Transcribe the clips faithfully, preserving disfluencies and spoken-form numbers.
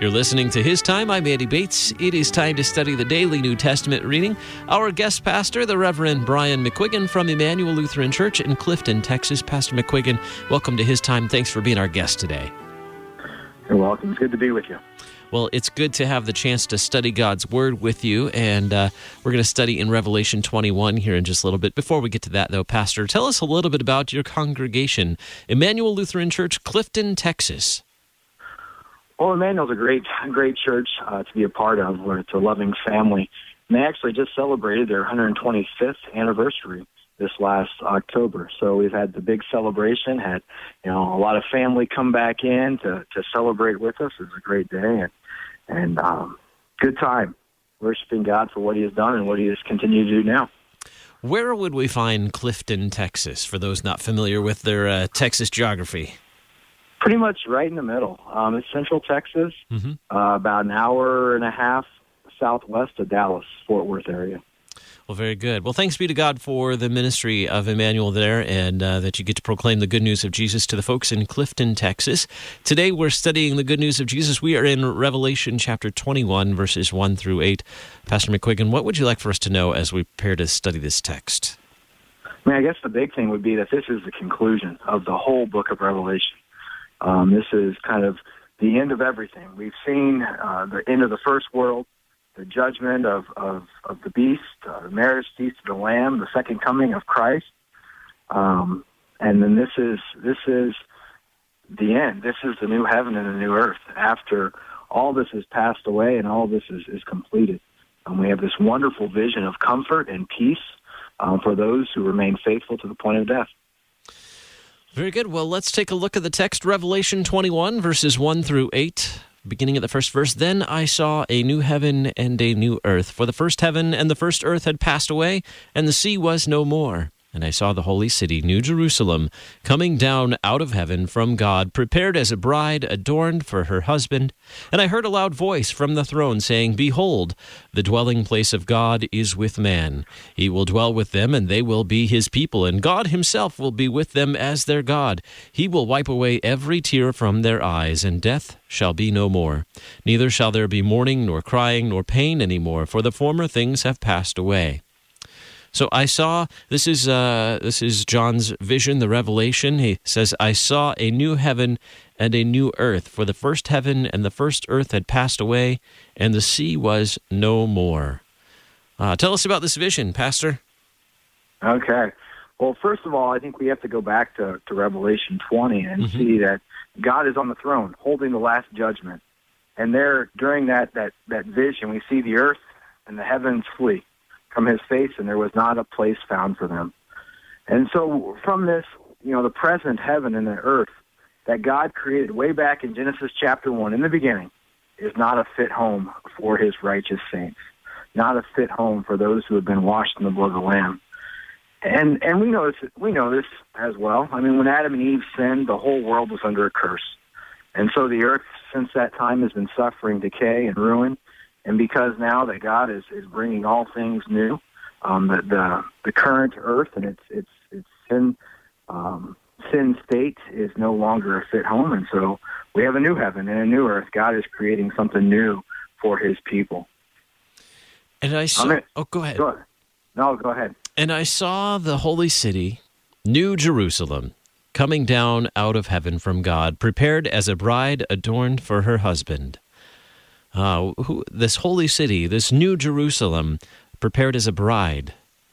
You're listening to His Time. I'm Andy Bates. It is time to study the daily New Testament reading. Our guest pastor, the Reverend Brian McQuiggan from Emmanuel Lutheran Church in Clifton, Texas. Pastor McQuiggan, welcome to His Time. Thanks for being our guest today. You're welcome. It's good to be with you. Well, it's good to have the chance to study God's Word with you, and uh, we're going to study in Revelation twenty-one here in just a little bit. Before we get to that, though, Pastor, tell us a little bit about your congregation, Emmanuel Lutheran Church, Clifton, Texas. Well, Emmanuel's a great, great church uh, to be a part of, where it's a loving family. And they actually just celebrated their one hundred twenty-fifth anniversary this last October. So we've had the big celebration, had you know a lot of family come back in to, to celebrate with us. It was a great day and, and um, good time worshiping God for what He has done and what He has continued to do now. Where would we find Clifton, Texas, for those not familiar with their uh, Texas geography? Pretty much right in the middle. Um, it's Central Texas, mm-hmm. uh, about an hour and a half southwest of Dallas, Fort Worth area. Well, very good. Well, thanks be to God for the ministry of Emmanuel there, and uh, that you get to proclaim the good news of Jesus to the folks in Clifton, Texas. Today we're studying the good news of Jesus. We are in Revelation chapter twenty-one, verses one through eight. Pastor McQuiggan, what would you like for us to know as we prepare to study this text? I mean, I guess the big thing would be that this is the conclusion of the whole book of Revelation. Um, this is kind of the end of everything. We've seen uh, the end of the first world, the judgment of, of, of the beast, uh, the marriage feast of the Lamb, the second coming of Christ. Um, and then this is this is the end. This is the new heaven and the new earth. After all this has passed away and all this is, is completed. And we have this wonderful vision of comfort and peace um, for those who remain faithful to the point of death. Very good. Well, let's take a look at the text, Revelation twenty-one, verses one through eight. Beginning at the first verse, "Then I saw a new heaven and a new earth, for the first heaven and the first earth had passed away, and the sea was no more. And I saw the holy city, New Jerusalem, coming down out of heaven from God, prepared as a bride adorned for her husband. And I heard a loud voice from the throne saying, Behold, the dwelling place of God is with man. He will dwell with them, and they will be his people, and God himself will be with them as their God. He will wipe away every tear from their eyes, and death shall be no more. Neither shall there be mourning, nor crying, nor pain any more, for the former things have passed away. So I saw, this is uh, this is John's vision, the revelation. He says, I saw a new heaven and a new earth, for the first heaven and the first earth had passed away, and the sea was no more. Uh, tell us about this vision, Pastor. Okay. Well, first of all, I think we have to go back to, to Revelation twenty and mm-hmm. see that God is on the throne, holding the last judgment. And there, during that, that, that vision, we see the earth and the heavens flee from his face, and there was not a place found for them. And so from this, you know, the present heaven and the earth that God created way back in Genesis chapter one, in the beginning, is not a fit home for his righteous saints, not a fit home for those who have been washed in the blood of the Lamb. And and we know this, we know this as well. I mean, when Adam and Eve sinned, the whole world was under a curse. And so the earth, since that time, has been suffering decay and ruin. And because now that God is, is bringing all things new, um, the, the the current earth and its its its sin um, sin state is no longer a fit home, and so we have a new heaven and a new earth. God is creating something new for His people. And I saw. Gonna, oh, go ahead. Go ahead. No, go ahead. And I saw the holy city, New Jerusalem, coming down out of heaven from God, prepared as a bride adorned for her husband. Uh, who, this holy city, this New Jerusalem, prepared as a bride.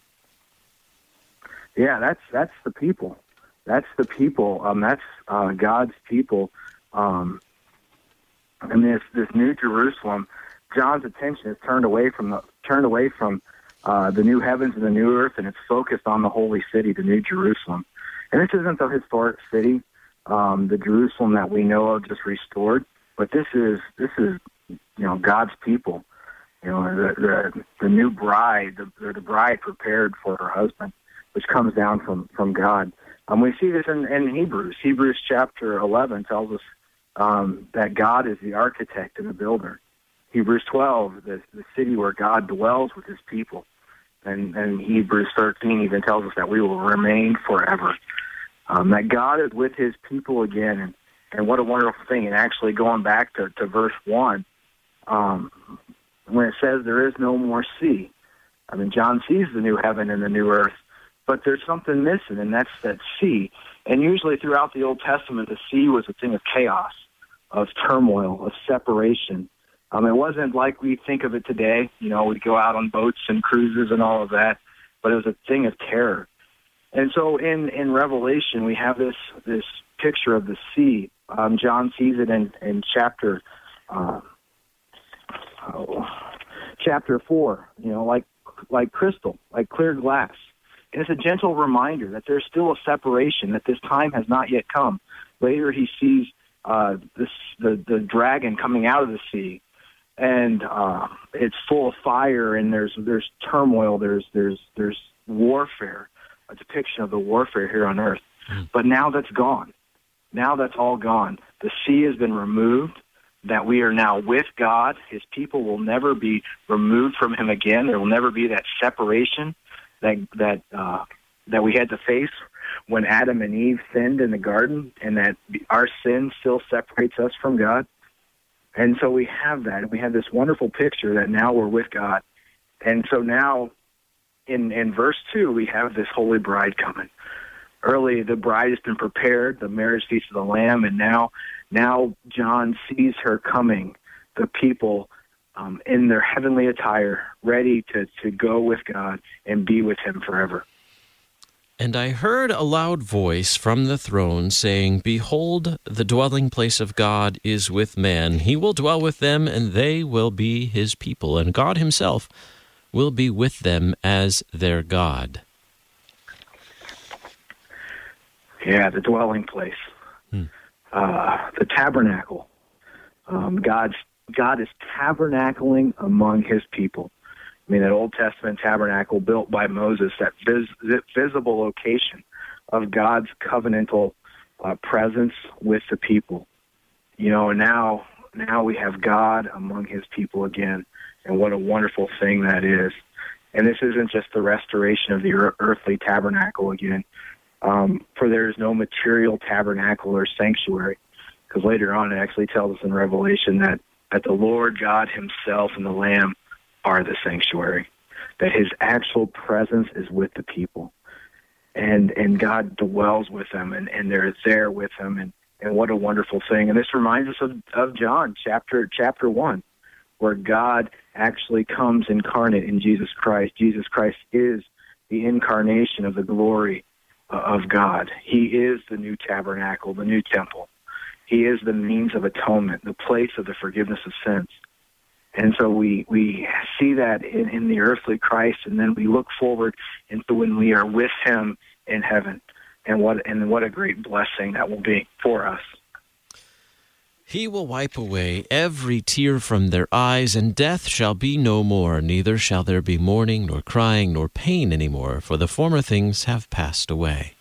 Yeah, that's that's the people. That's the people. Um, that's uh, God's people. Um, and this this New Jerusalem, John's attention is turned away from the turned away from uh, the new heavens and the new earth, and it's focused on the holy city, the New Jerusalem. And this isn't the historic city, um, the Jerusalem that we know of, just restored. But this is this is you know God's people, you know the the, the new bride, the, the bride prepared for her husband, which comes down from from God. Um, we see this in, in Hebrews. Hebrews chapter eleven tells us um, that God is the architect and the builder. Hebrews twelve, the, the city where God dwells with His people, and and Hebrews thirteen even tells us that we will remain forever. Um, that God is with His people again, and And what a wonderful thing. And actually going back to, to verse one, um, when it says there is no more sea, I mean, John sees the new heaven and the new earth, but there's something missing, and that's that sea. And usually throughout the Old Testament, the sea was a thing of chaos, of turmoil, of separation. Um, it wasn't like we think of it today. You know, we'd go out on boats and cruises and all of that, but it was a thing of terror. And so in, in Revelation, we have this this picture of the sea. Um, John sees it in, in chapter uh, oh, chapter four, you know, like like crystal, like clear glass. And it's a gentle reminder that there's still a separation, that this time has not yet come. Later he sees uh, this, the, the dragon coming out of the sea, and uh, it's full of fire, and there's there's turmoil, there's there's there's warfare, a depiction of the warfare here on earth. Mm. But now that's gone. Now that's all gone. The sea has been removed, that we are now with God. His people will never be removed from him again. There will never be that separation that that uh, that we had to face when Adam and Eve sinned in the garden, and that our sin still separates us from God. And so we have that, and we have this wonderful picture that now we're with God. And so now in, in verse two, we have this holy bride coming. Early, the bride has been prepared, the marriage feast of the Lamb, and now now John sees her coming, the people um, in their heavenly attire, ready to, to go with God and be with him forever. And I heard a loud voice from the throne saying, "Behold, the dwelling place of God is with man. He will dwell with them, and they will be his people, and God himself will be with them as their God." Yeah, the dwelling place, hmm. uh, the tabernacle. Um, God's God is tabernacling among his people. I mean, that Old Testament tabernacle built by Moses, that vis- visible location of God's covenantal uh, presence with the people. You know, and now, now we have God among his people again, and what a wonderful thing that is. And this isn't just the restoration of the er- earthly tabernacle again, um, for there is no material tabernacle or sanctuary, because later on it actually tells us in Revelation that, that the Lord God himself and the Lamb are the sanctuary, that his actual presence is with the people, and and God dwells with them, and, and they're there with him, and, and what a wonderful thing. And this reminds us of, of John chapter chapter one, where God actually comes incarnate in Jesus Christ. Jesus Christ is the incarnation of the glory of God. He is the new tabernacle, the new temple. He is the means of atonement, the place of the forgiveness of sins. And so we, we see that in, in the earthly Christ, and then we look forward into when we are with him in heaven, and what and what a great blessing that will be for us. He will wipe away every tear from their eyes, and death shall be no more. Neither shall there be mourning, nor crying, nor pain any more, for the former things have passed away.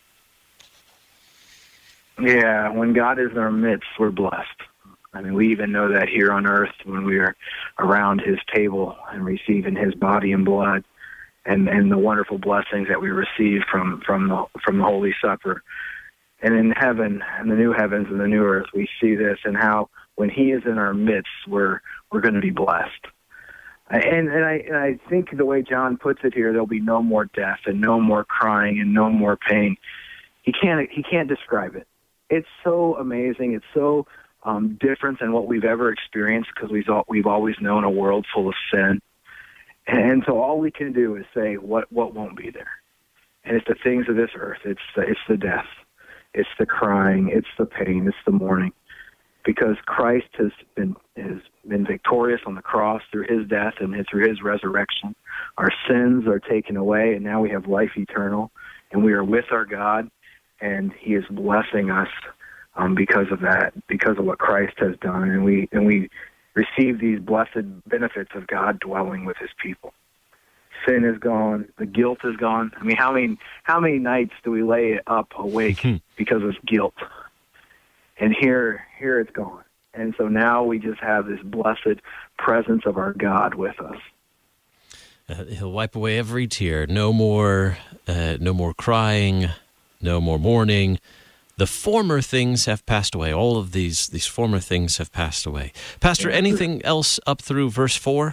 Yeah, when God is in our midst, we're blessed. I mean, we even know that here on earth when we are around his table and receiving his body and blood, and, and the wonderful blessings that we receive from, from the from the Holy Supper. And in heaven, in the new heavens and the new earth, we see this, and how when he is in our midst, we're we're going to be blessed. And, and I and I think the way John puts it here, there'll be no more death and no more crying and no more pain. He can't he can't describe it. It's so amazing. It's so Um, different than what we've ever experienced, because we've we've always known a world full of sin, and so all we can do is say what what won't be there, and it's the things of this earth. It's the, it's the death, it's the crying, it's the pain, it's the mourning, because Christ has been has been victorious on the cross through his death and through his resurrection. Our sins are taken away, and now we have life eternal, and we are with our God, and he is blessing us. Um, because of that, because of what Christ has done, and we and we receive these blessed benefits of God dwelling with his people. Sin is gone, the guilt is gone. I mean, how many how many nights do we lay up awake because of guilt? And here here it's gone. And so now we just have this blessed presence of our God with us. Uh, he'll wipe away every tear. No more, uh, no more crying, no more mourning. the former things have passed away. All of these these former things have passed away. Pastor, anything else up through verse four?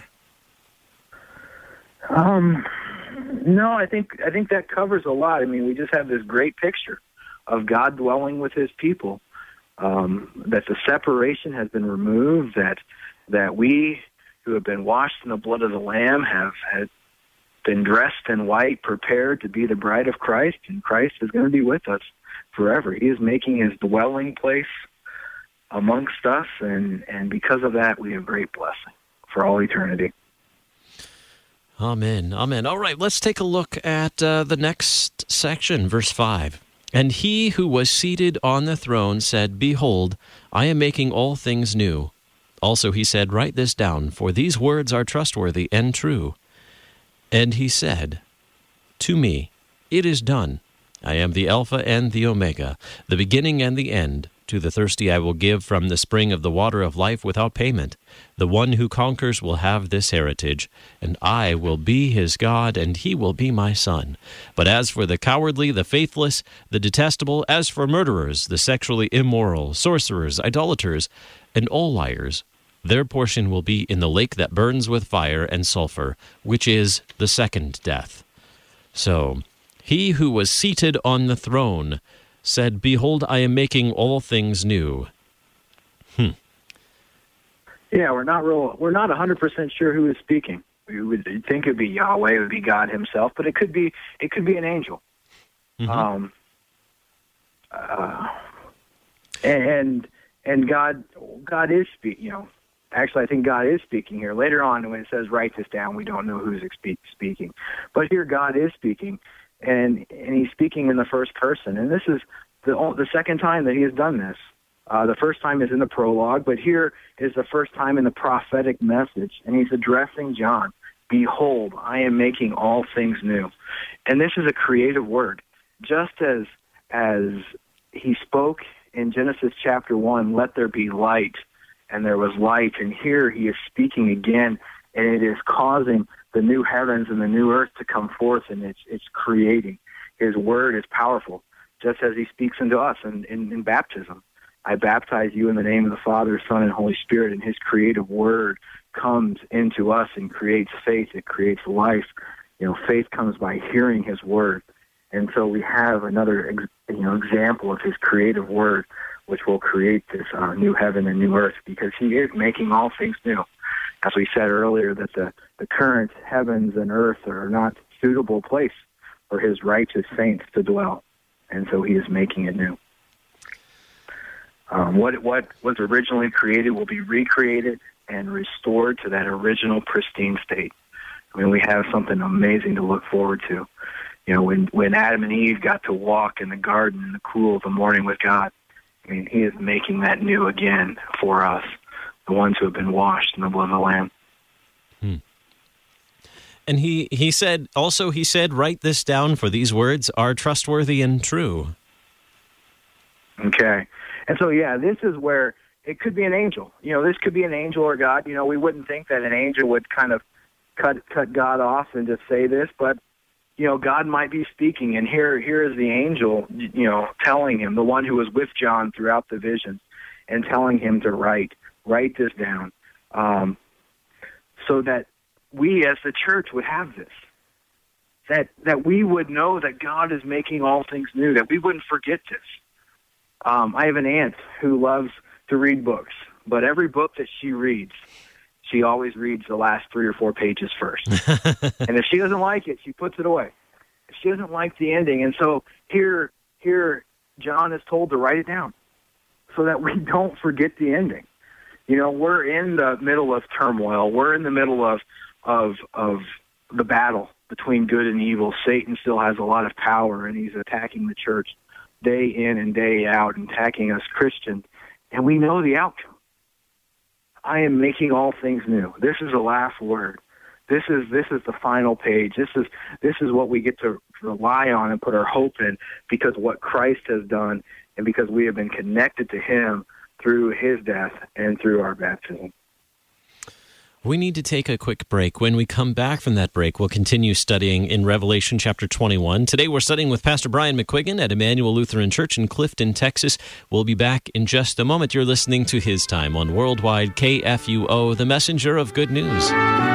Um, no, I think I think that covers a lot. I mean, we just have this great picture of God dwelling with his people, um, that the separation has been removed, that that we who have been washed in the blood of the Lamb have, have been dressed in white, prepared to be the bride of Christ, and Christ is going to be with us forever. He is making his dwelling place amongst us, and, and because of that, we have great blessing for all eternity. Amen. Amen. All right, let's take a look at uh, the next section, verse five. And he who was seated on the throne said, Behold, I am making all things new. Also he said, Write this down, for these words are trustworthy and true. And he said, To me, it is done. I am the Alpha and the Omega, the beginning and the end. To the thirsty I will give from the spring of the water of life without payment. The one who conquers will have this heritage, and I will be his God, and he will be my son. But as for the cowardly, the faithless, the detestable, as for murderers, the sexually immoral, sorcerers, idolaters, and all liars, their portion will be in the lake that burns with fire and sulfur, which is the second death. So, he who was seated on the throne said, Behold, I am making all things new. Hmm. Yeah, we're not real. We're not one hundred percent sure who is speaking. We would think it would be Yahweh, it would be God himself, but it could be it could be an angel. Mm-hmm. Um, uh, and and God God is speaking. You know, actually, I think God is speaking here. Later on, when it says "write this down," we don't know who's speaking, but here God is speaking. And and he's speaking in the first person. And this is the the second time that he has done this. Uh, the first time is in the prologue, but here is the first time in the prophetic message. And he's addressing John. Behold, I am making all things new. And this is a creative word. Just as as he spoke in Genesis chapter one, let there be light, and there was light. And here he is speaking again, and it is causing the new heavens and the new earth to come forth, and it's it's creating. His word is powerful, just as he speaks into us in, in, in baptism. I baptize you in the name of the Father, Son, and Holy Spirit, and his creative word comes into us and creates faith. It creates life. You know, faith comes by hearing his word. And so we have another you know example of his creative word, which will create this uh, new heaven and new earth, because he is making all things new. As we said earlier, that the, the current heavens and earth are not a suitable place for his righteous saints to dwell. And so he is making it new. Um, what what was originally created will be recreated and restored to that original pristine state. I mean, we have something amazing to look forward to. You know, when, when Adam and Eve got to walk in the garden in the cool of the morning with God, I mean, he is making that new again for us, the ones who have been washed in the blood of the Lamb. Hmm. And he, he said, also he said, write this down, for these words are trustworthy and true. Okay. And so, yeah, this is where it could be an angel. You know, this could be an angel or God. You know, we wouldn't think that an angel would kind of cut cut God off and just say this, but, you know, God might be speaking. And here, here is the angel, you know, telling him, the one who was with John throughout the vision, and telling him to write. Write this down, um, so that we as the church would have this, that that we would know that God is making all things new, that we wouldn't forget this. Um, I have an aunt who loves to read books, but every book that she reads, she always reads the last three or four pages first. And if she doesn't like it, she puts it away. If she doesn't like the ending, and so here, here John is told to write it down so that we don't forget the ending. You know, we're in the middle of turmoil. We're in the middle of of of the battle between good and evil. Satan still has a lot of power, and he's attacking the church day in and day out, and attacking us Christians. And we know the outcome. I am making all things new. This is the last word. This is this is the final page. This is this is what we get to rely on and put our hope in, because of what Christ has done, and because we have been connected to him through his death and through our baptism. We need to take a quick break. When we come back from that break, we'll continue studying in Revelation chapter twenty-one. Today we're studying with Pastor Brian McQuiggan at Emmanuel Lutheran Church in Clifton, Texas. We'll be back in just a moment. You're listening to His Time on Worldwide K F U O, the messenger of good news.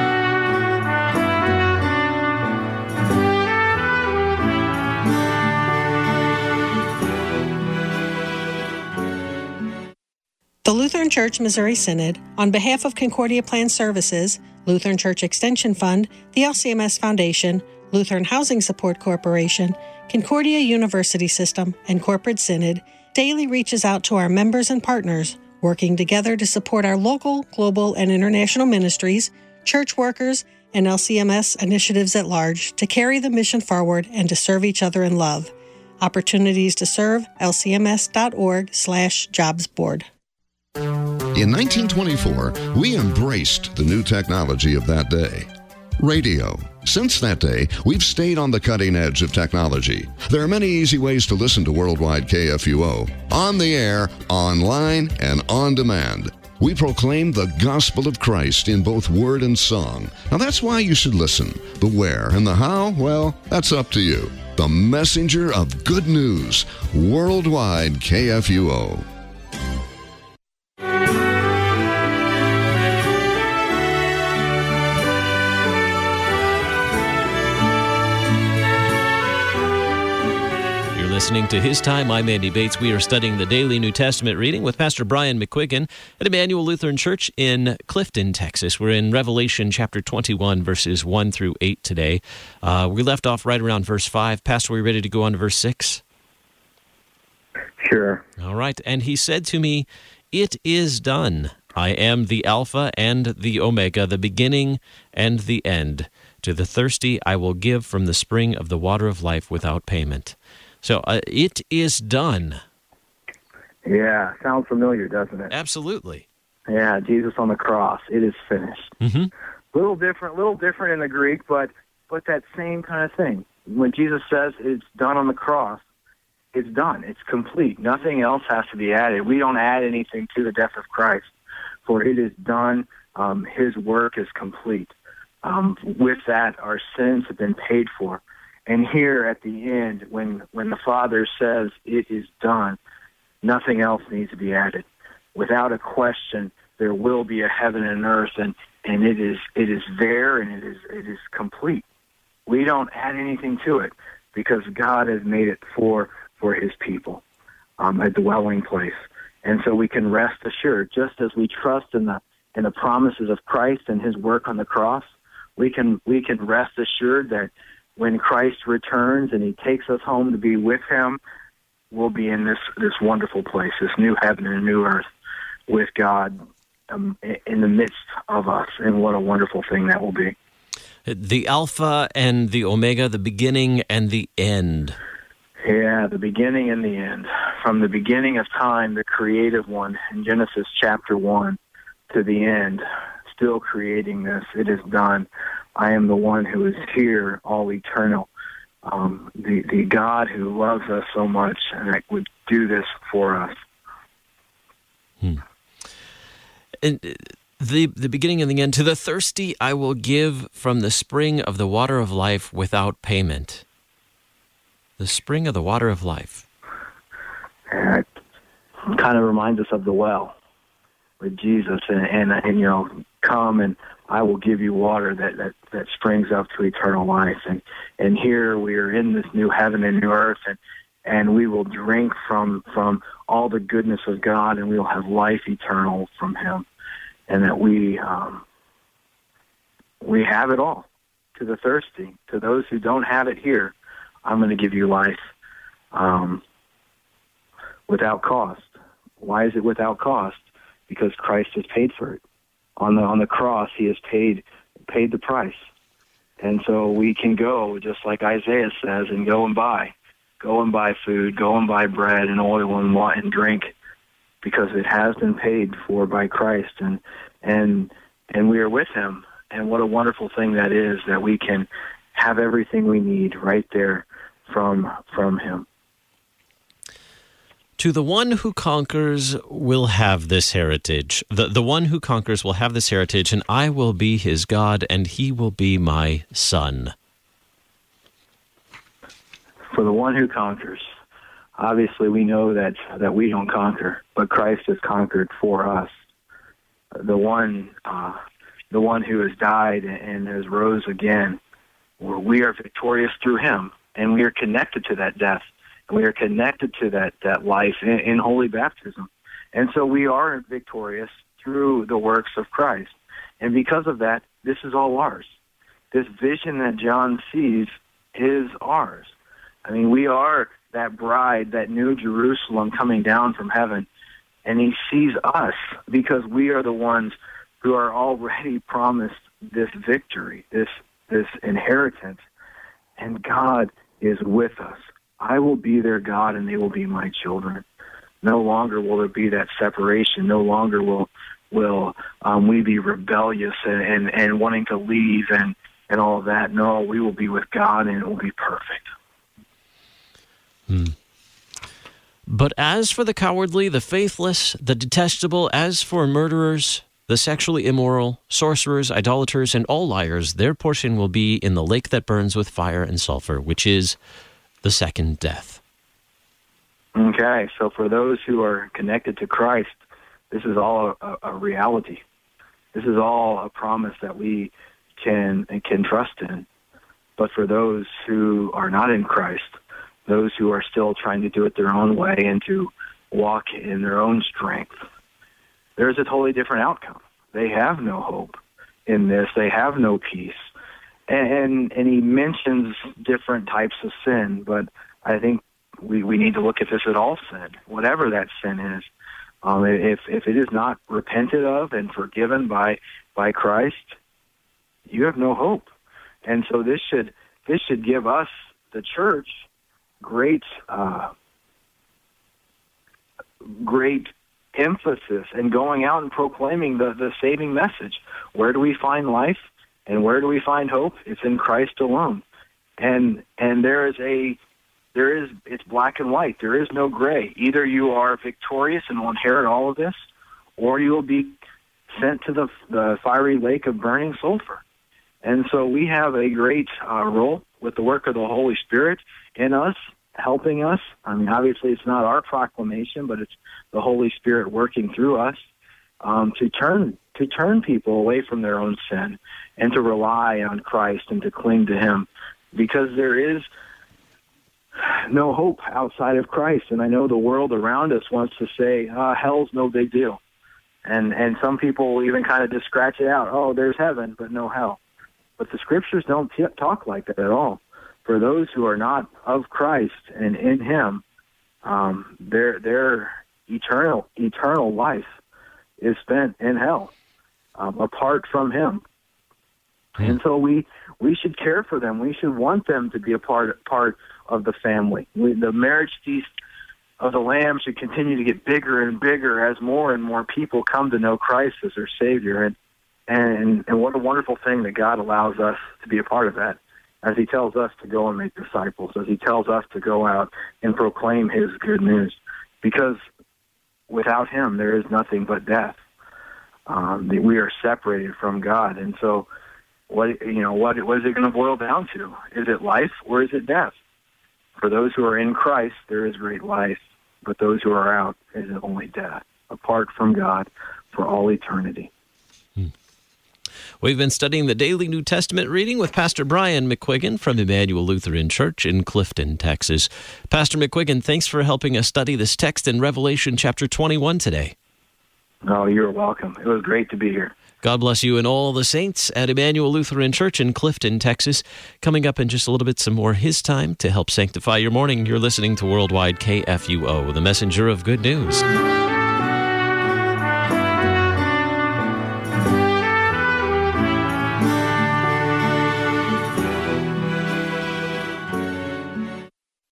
The Lutheran Church Missouri Synod, on behalf of Concordia Plan Services, Lutheran Church Extension Fund, the L C M S Foundation, Lutheran Housing Support Corporation, Concordia University System, and Corporate Synod, daily reaches out to our members and partners, working together to support our local, global, and international ministries, church workers, and L C M S initiatives at large to carry the mission forward and to serve each other in love. Opportunities to serve, lcms.org slash jobs board. In nineteen twenty-four, we embraced the new technology of that day. Radio. Since that day, we've stayed on the cutting edge of technology. There are many easy ways to listen to Worldwide K F U O. On the air, online, and on demand. We proclaim the gospel of Christ in both word and song. Now that's why you should listen. The where and the how, well, that's up to you. The messenger of good news. Worldwide K F U O. Listening to His Time. I'm Andy Bates. We are studying the daily New Testament reading with Pastor Brian McQuiggan at Emmanuel Lutheran Church in Clifton, Texas. We're in Revelation chapter twenty-one, verses one through eight today. Uh, we left off right around verse five. Pastor, are we ready to go on to verse six? Sure. All right. And he said to me, "It is done. I am the Alpha and the Omega, the beginning and the end. To the thirsty I will give from the spring of the water of life without payment." So, uh, it is done. Yeah, sounds familiar, doesn't it? Absolutely. Yeah, Jesus on the cross. It is finished. Mm-hmm. Little different, little different in the Greek, but but that same kind of thing. When Jesus says it's done on the cross, it's done. It's complete. Nothing else has to be added. We don't add anything to the death of Christ, for it is done. Um, his work is complete. Um, with that, our sins have been paid for. And here at the end, when, when the Father says it is done, nothing else needs to be added. Without a question, there will be a heaven and earth, and, and it is it is there, and it is it is complete. We don't add anything to it because God has made it for for His people, um, a dwelling place. And so we can rest assured, just as we trust in the in the promises of Christ and His work on the cross, we can we can rest assured that when Christ returns and He takes us home to be with Him, we'll be in this, this wonderful place, this new heaven and new earth with God um, in the midst of us. And what a wonderful thing that will be. The Alpha and the Omega, the beginning and the end. Yeah, the beginning and the end. From the beginning of time, the creative one, in Genesis chapter one, to the end, still creating this. It is done. I am the one who is here, all eternal. Um, the, the God who loves us so much and that would do this for us. Hmm. And the the beginning and the end. To the thirsty I will give from the spring of the water of life without payment. The spring of the water of life. And it kind of reminds us of the well with Jesus, and, and, and you know, come and I will give you water that, that, that springs up to eternal life. And, and here we are in this new heaven and new earth, and, and we will drink from, from all the goodness of God, and we will have life eternal from Him. And that we, um, we have it all. To the thirsty, to those who don't have it here, I'm going to give you life um, without cost. Why is it without cost? Because Christ has paid for it. On the on the cross, He has paid paid the price. And so we can go, just like Isaiah says, and go and buy. Go and buy food, go and buy bread and oil and wine and drink, because it has been paid for by Christ. And and and we are with Him. And what a wonderful thing that is, that we can have everything we need right there from from Him. To the one who conquers will have this heritage. The, the one who conquers will have this heritage, and I will be his God, and he will be my son. For the one who conquers. Obviously, we know that, that we don't conquer, but Christ has conquered for us. The one, uh, the one who has died and has rose again. We are victorious through him, and we are connected to that death. We are connected to that, that life in, in holy baptism. And so we are victorious through the works of Christ. And because of that, this is all ours. This vision that John sees is ours. I mean, we are that bride, that new Jerusalem coming down from heaven. And he sees us because we are the ones who are already promised this victory, this, this inheritance. And God is with us. I will be their God, and they will be my children. No longer will there be that separation. No longer will will um, we be rebellious and, and, and wanting to leave and, and all of that. No, we will be with God, and it will be perfect. Hmm. But as for the cowardly, the faithless, the detestable, as for murderers, the sexually immoral, sorcerers, idolaters, and all liars, their portion will be in the lake that burns with fire and sulfur, which is the second death. Okay, so for those who are connected to Christ, this is all a, a reality. This is all a promise that we can can trust in. But for those who are not in Christ, those who are still trying to do it their own way and to walk in their own strength, there's a totally different outcome. They have no hope in this. They have no peace. And, and he mentions different types of sin, but I think we, we need to look at this at all sin, whatever that sin is. Um, if if it is not repented of and forgiven by by Christ, you have no hope. And so this should this should give us, the church, great uh, great emphasis in going out and proclaiming the, the saving message. Where do we find life? And where do we find hope? It's in Christ alone. And and there is a there is it's black and white. There is no gray. Either you are victorious and will inherit all of this, or you will be sent to the the fiery lake of burning sulfur. And so we have a great uh, role with the work of the Holy Spirit in us, helping us. I mean, obviously it's not our proclamation, but it's the Holy Spirit working through us um, to turn to turn people away from their own sin and to rely on Christ and to cling to him, because there is no hope outside of Christ. And I know the world around us wants to say, ah, hell's no big deal. And and some people will even kind of just scratch it out. Oh, there's heaven, but no hell. But the scriptures don't t- talk like that at all. For those who are not of Christ and in him, um, their their eternal eternal life is spent in hell, um, apart from him. And so we we should care for them. We should want them to be a part part of the family. We, the marriage feast of the Lamb should continue to get bigger and bigger as more and more people come to know Christ as their Savior. And and and what a wonderful thing that God allows us to be a part of that, as he tells us to go and make disciples, as he tells us to go out and proclaim his good news. Because without him, there is nothing but death. Um, we are separated from God. And so What you know? What what is it going to boil down to? Is it life or is it death? For those who are in Christ, there is great life, but those who are out, is only death, apart from God for all eternity. Hmm. We've been studying the daily New Testament reading with Pastor Brian McQuiggan from Emmanuel Lutheran Church in Clifton, Texas. Pastor McQuiggan, thanks for helping us study this text in Revelation chapter twenty-one today. Oh, you're welcome. It was great to be here. God bless you and all the saints at Emmanuel Lutheran Church in Clifton, Texas. Coming up in just a little bit, some more His Time to help sanctify your morning. You're listening to Worldwide K F U O, the messenger of good news.